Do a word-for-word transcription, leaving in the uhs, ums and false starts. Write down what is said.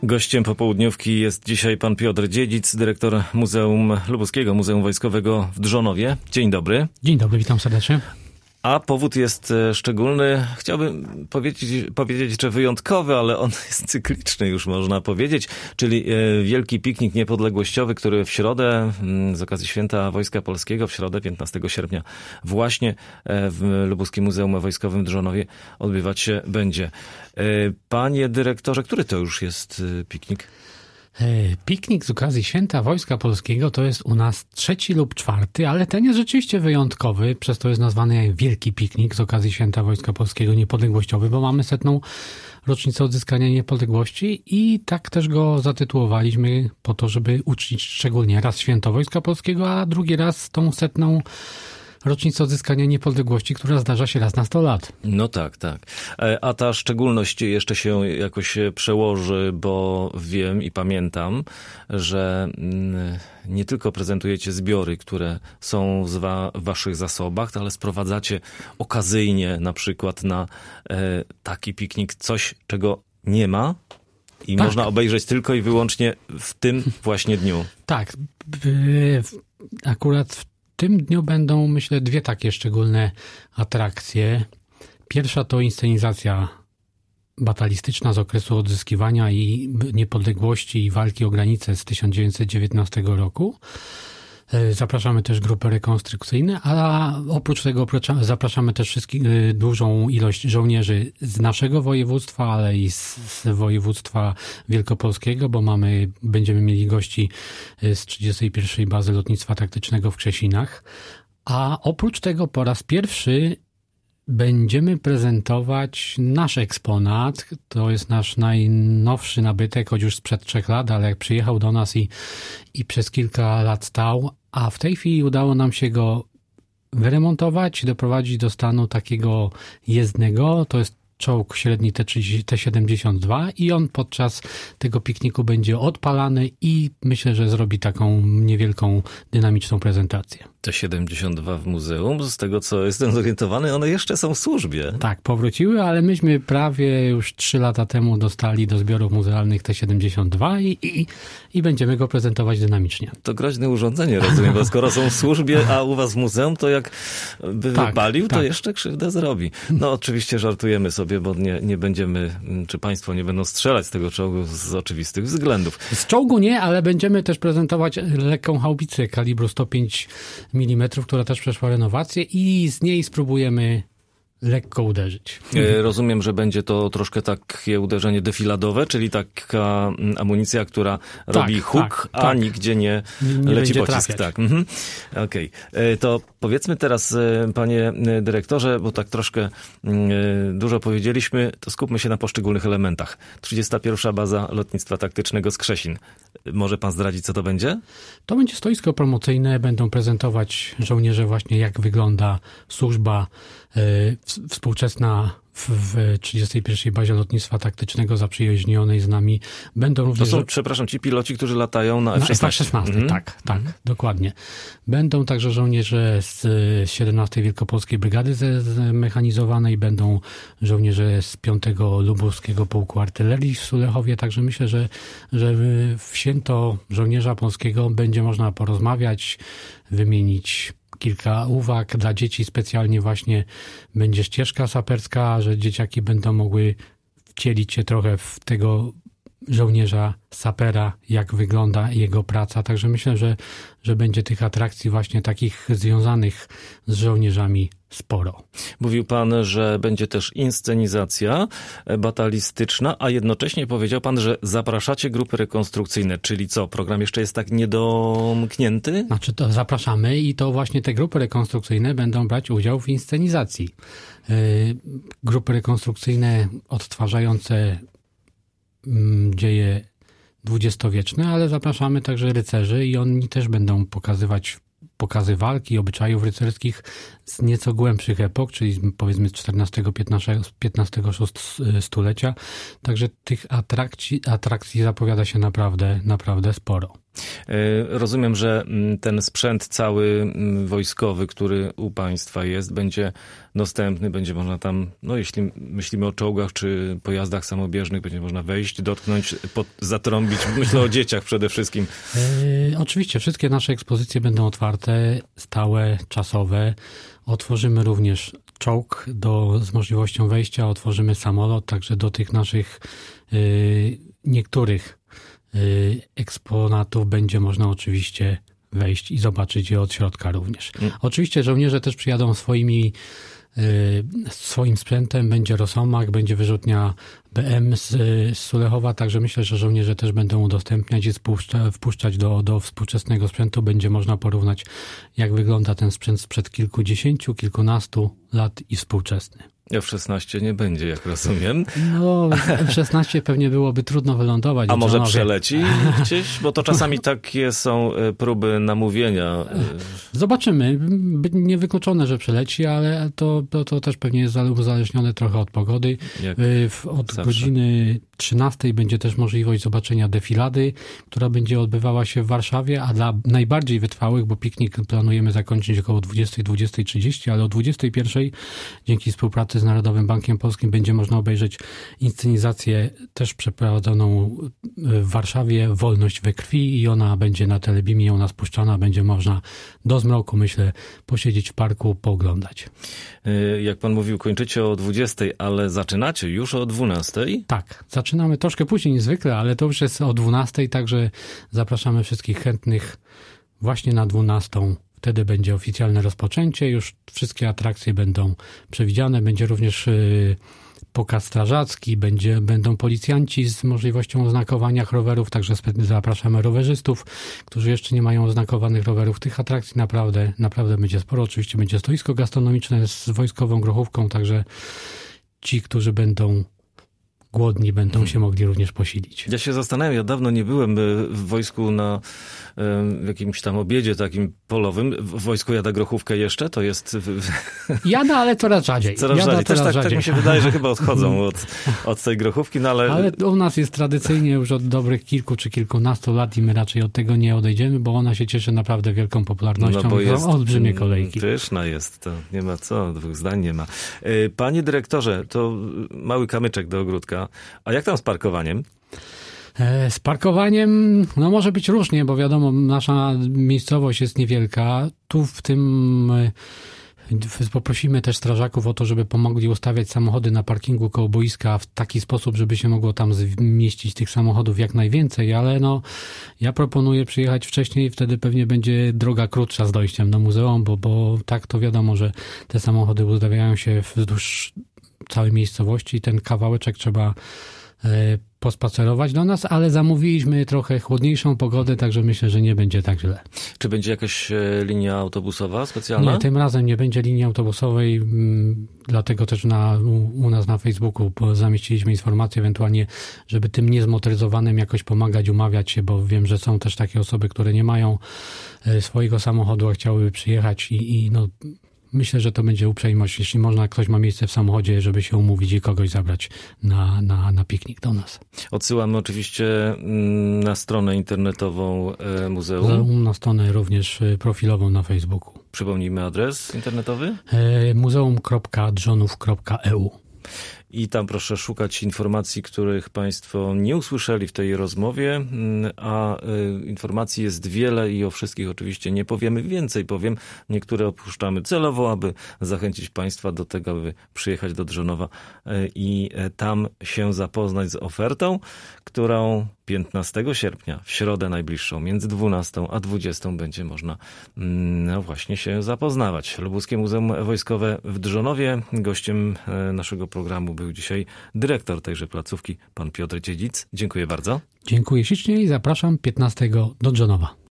Gościem popołudniówki jest dzisiaj pan Piotr Dziedzic, dyrektor Muzeum Lubuskiego, Muzeum Wojskowego w Drzonowie. Dzień dobry. Dzień dobry, witam serdecznie. A powód jest szczególny, chciałbym powiedzieć, powiedzieć, że wyjątkowy, ale on jest cykliczny, już można powiedzieć, czyli Wielki Piknik Niepodległościowy, który w środę, z okazji Święta Wojska Polskiego, w środę piętnastego sierpnia właśnie w Lubuskim Muzeum Wojskowym w Drzonowie odbywać się będzie. Panie dyrektorze, który to już jest piknik? Piknik z okazji Święta Wojska Polskiego to jest u nas trzeci lub czwarty, ale ten jest rzeczywiście wyjątkowy, przez to jest nazwany Wielki Piknik z okazji Święta Wojska Polskiego Niepodległościowy, bo mamy setną rocznicę odzyskania niepodległości i tak też go zatytułowaliśmy po to, żeby uczcić szczególnie raz Święto Wojska Polskiego, a drugi raz tą setną rocznicę odzyskania niepodległości, która zdarza się raz na sto lat. No tak, tak. A ta szczególność jeszcze się jakoś przełoży, bo wiem i pamiętam, że nie tylko prezentujecie zbiory, które są w waszych zasobach, ale sprowadzacie okazyjnie na przykład na taki piknik coś, czego nie ma i tak można obejrzeć tylko i wyłącznie w tym właśnie dniu. Tak. Akurat w W tym dniu będą, myślę, dwie takie szczególne atrakcje. Pierwsza to inscenizacja batalistyczna z okresu odzyskiwania i niepodległości i walki o granicę z tysiąc dziewięćset dziewiętnastego roku. Zapraszamy też grupy rekonstrukcyjne, a oprócz tego zapraszamy też wszystkich, dużą ilość żołnierzy z naszego województwa, ale i z, z województwa wielkopolskiego, bo mamy, będziemy mieli gości z trzydziestej pierwszej Bazy Lotnictwa Taktycznego w Krzesinach. A oprócz tego po raz pierwszy będziemy prezentować nasz eksponat. To jest nasz najnowszy nabytek, choć już sprzed trzech lat, ale jak przyjechał do nas i, i przez kilka lat stał, a w tej chwili udało nam się go wyremontować, doprowadzić do stanu takiego jezdnego. To jest czołg średni T siedemdziesiąt dwa i on podczas tego pikniku będzie odpalany i myślę, że zrobi taką niewielką, dynamiczną prezentację. T siedemdziesiąt dwa w muzeum, z tego co jestem zorientowany, one jeszcze są w służbie. Tak, powróciły, ale myśmy prawie już trzy lata temu dostali do zbiorów muzealnych T siedemdziesiąt dwa i, i, i będziemy go prezentować dynamicznie. To groźne urządzenie, rozumiem, bo skoro są w służbie, a u was w muzeum, to jak by tak, wypalił, to tak. jeszcze krzywdę zrobi. No oczywiście żartujemy sobie, bo nie, nie będziemy, czy państwo nie będą strzelać z tego czołgu z oczywistych względów. Z czołgu nie, ale będziemy też prezentować lekką haubicę kalibru sto pięć milimetrów, która też przeszła renowację i z niej spróbujemy lekko uderzyć. Rozumiem, że będzie to troszkę takie uderzenie defiladowe, czyli taka amunicja, która tak, robi huk, tak, a tak. nigdzie nie, nie leci pocisk. Trafiać. Tak. Mhm. Okej. Okay. To powiedzmy teraz, panie dyrektorze, bo tak troszkę dużo powiedzieliśmy, to skupmy się na poszczególnych elementach. trzydziesta pierwsza Baza Lotnictwa Taktycznego z Krzesin. Może pan zdradzić, co to będzie? To będzie stoisko promocyjne. Będą prezentować żołnierze właśnie, jak wygląda służba współczesna w, w trzydziestej pierwszej Bazie Lotnictwa Taktycznego zaprzyjaźnionej z nami. Będą również... To są, przepraszam, ci piloci, którzy latają na F szesnaście. F szesnaście, mm. tak, tak, mm. dokładnie. Będą także żołnierze z siedemnastej Wielkopolskiej Brygady Zmechanizowanej, będą żołnierze z piątego Lubuskiego Pułku Artylerii w Sulechowie, także myślę, że, że w święto żołnierza polskiego będzie można porozmawiać, wymienić kilka uwag. Dla dzieci specjalnie właśnie będzie ścieżka saperska, że dzieciaki będą mogły wcielić się trochę w tego żołnierza sapera, jak wygląda jego praca. Także myślę, że, że będzie tych atrakcji właśnie takich związanych z żołnierzami sporo. Mówił pan, że będzie też inscenizacja batalistyczna, a jednocześnie powiedział pan, że zapraszacie grupy rekonstrukcyjne. Czyli co, program jeszcze jest tak niedomknięty? Znaczy to zapraszamy i to właśnie te grupy rekonstrukcyjne będą brać udział w inscenizacji. Grupy rekonstrukcyjne odtwarzające dzieje dwudziestowieczne, ale zapraszamy także rycerzy i oni też będą pokazywać pokazy walki, obyczajów rycerskich z nieco głębszych epok, czyli powiedzmy z czternastego piętnastego stulecia. Także tych atrakcji, atrakcji zapowiada się naprawdę, naprawdę sporo. Rozumiem, że ten sprzęt cały wojskowy, który u państwa jest, będzie dostępny, będzie można tam, no jeśli myślimy o czołgach czy pojazdach samobieżnych, będzie można wejść, dotknąć, pod, zatrąbić. Myślę o dzieciach przede wszystkim. E, oczywiście wszystkie nasze ekspozycje będą otwarte, stałe, czasowe. Otworzymy również czołg do, z możliwością wejścia, otworzymy samolot, także do tych naszych e, niektórych eksponatów będzie można oczywiście wejść i zobaczyć je od środka również. Mm. Oczywiście żołnierze też przyjadą swoimi, swoim sprzętem, będzie Rosomach, będzie wyrzutnia B M z, z Sulechowa, także myślę, że żołnierze też będą udostępniać i wpuszcza, wpuszczać do, do współczesnego sprzętu. Będzie można porównać, jak wygląda ten sprzęt sprzed kilkudziesięciu, kilkunastu lat i współczesny. F szesnaście nie będzie, jak rozumiem. No, F szesnaście pewnie byłoby trudno wylądować. A może przeleci gdzieś? Bo to czasami takie są próby namówienia. Zobaczymy. Niewykluczone, że przeleci, ale to, to, to też pewnie jest uzależnione trochę od pogody. Jak od zawsze. Godziny trzynastej będzie też możliwość zobaczenia defilady, która będzie odbywała się w Warszawie, a dla najbardziej wytrwałych, bo piknik planujemy zakończyć około dwudziestej, dwudziestej trzydzieści, ale o dwudziestej pierwszej dzięki współpracy z Narodowym Bankiem Polskim będzie można obejrzeć inscenizację też przeprowadzoną w Warszawie, Wolność we krwi, i ona będzie na Telebimie, ona spuszczana, będzie można do zmroku, myślę, posiedzieć w parku, pooglądać. Jak pan mówił, kończycie o dwudziestej, ale zaczynacie już o dwunastej? Tak, zaczynamy troszkę później niż zwykle, ale to już jest o dwunastej, także zapraszamy wszystkich chętnych właśnie na dwunastą. Wtedy będzie oficjalne rozpoczęcie, już wszystkie atrakcje będą przewidziane, będzie również yy, pokaz strażacki, będzie, będą policjanci z możliwością oznakowania rowerów, także zapraszamy rowerzystów, którzy jeszcze nie mają oznakowanych rowerów. Tych atrakcji naprawdę, naprawdę będzie sporo. Oczywiście będzie stoisko gastronomiczne z wojskową grochówką, także ci, którzy będą głodni, będą hmm. się mogli również posilić. Ja się zastanawiam, ja dawno nie byłem w wojsku na w jakimś tam obiedzie takim polowym. W wojsku jada grochówkę jeszcze? To jest... Jada, ale coraz rzadziej. Coraz jada, rzadziej. Też coraz tak, rzadziej. tak mi się wydaje, że chyba odchodzą od, od tej grochówki, no ale... Ale u nas jest tradycyjnie już od dobrych kilku czy kilkunastu lat i my raczej od tego nie odejdziemy, bo ona się cieszy naprawdę wielką popularnością. No bo jest, olbrzymie kolejki. Pyszna jest, to nie ma co, dwóch zdań nie ma. Panie dyrektorze, to mały kamyczek do ogródka. A jak tam z parkowaniem? Z parkowaniem, no może być różnie, bo wiadomo, nasza miejscowość jest niewielka. Tu w tym poprosimy też strażaków o to, żeby pomogli ustawiać samochody na parkingu koło boiska w taki sposób, żeby się mogło tam zmieścić tych samochodów jak najwięcej, ale no ja proponuję przyjechać wcześniej, wtedy pewnie będzie droga krótsza z dojściem do muzeum, bo, bo tak to wiadomo, że te samochody ustawiają się wzdłuż całej miejscowości i ten kawałeczek trzeba pospacerować do nas, ale zamówiliśmy trochę chłodniejszą pogodę, także myślę, że nie będzie tak źle. Czy będzie jakaś linia autobusowa specjalna? Nie, tym razem nie będzie linii autobusowej, dlatego też na, u nas na Facebooku zamieściliśmy informację ewentualnie, żeby tym niezmotoryzowanym jakoś pomagać, umawiać się, bo wiem, że są też takie osoby, które nie mają swojego samochodu, a chciałyby przyjechać i, i no myślę, że to będzie uprzejmość, jeśli można, ktoś ma miejsce w samochodzie, żeby się umówić i kogoś zabrać na, na, na piknik do nas. Odsyłamy oczywiście na stronę internetową muzeum. Muzeum, na stronę również profilową na Facebooku. Przypomnijmy adres internetowy? muzeum kropka drzonów kropka e u. I tam proszę szukać informacji, których Państwo nie usłyszeli w tej rozmowie, a informacji jest wiele i o wszystkich oczywiście nie powiemy. Więcej powiem, niektóre opuszczamy celowo, aby zachęcić Państwa do tego, aby przyjechać do Drzonowa i tam się zapoznać z ofertą, którą piętnastego sierpnia, w środę najbliższą, między dwunastą a dwudziestą będzie można no właśnie się zapoznawać. Lubuskie Muzeum Wojskowe w Drzonowie. Gościem naszego programu był dzisiaj dyrektor tejże placówki, pan Piotr Dziedzic. Dziękuję bardzo. Dziękuję ślicznie i zapraszam piętnastego do Drzonowa.